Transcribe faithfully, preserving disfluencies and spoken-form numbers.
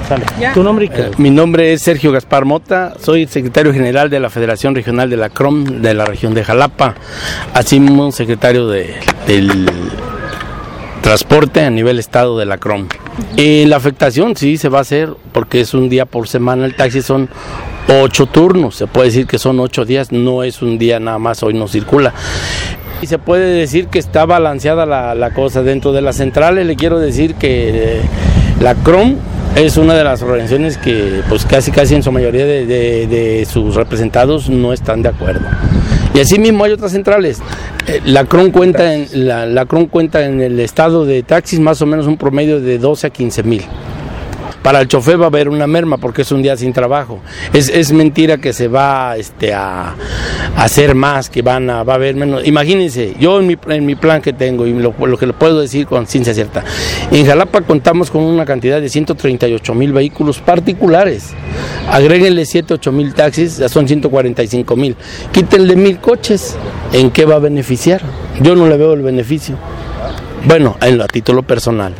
Sale. ¿Tu nombre? Eh, mi nombre es Sergio Gaspar Mota, soy el secretario general de la Federación Regional de la C R O M de la región de Jalapa, así mismo secretario de, del transporte a nivel estado de la C R O M. Y la afectación sí se va a hacer porque es un día por semana, el taxi son ocho turnos, se puede decir que son ocho días, no es un día nada más, hoy no circula. Y se puede decir que está balanceada la, la cosa. Dentro de las centrales le quiero decir que eh, la C R O M es una de las organizaciones que pues casi casi en su mayoría de, de, de sus representados no están de acuerdo. Y así mismo hay otras centrales. Eh, la C R O M cuenta en, la, la C R O M cuenta en el estado de taxis más o menos un promedio de doce a quince mil. Para el chofer va a haber una merma porque es un día sin trabajo. Es, es mentira que se va este, a, a hacer más, que van a, va a haber menos. Imagínense, yo en mi, en mi plan que tengo y lo, lo que le puedo decir con ciencia cierta, en Jalapa contamos con una cantidad de ciento treinta y ocho mil vehículos particulares. Agréguenle siete, ocho mil taxis, ya son ciento cuarenta y cinco mil. Quítenle mil coches, ¿en qué va a beneficiar? Yo no le veo el beneficio. Bueno, en, a título personal.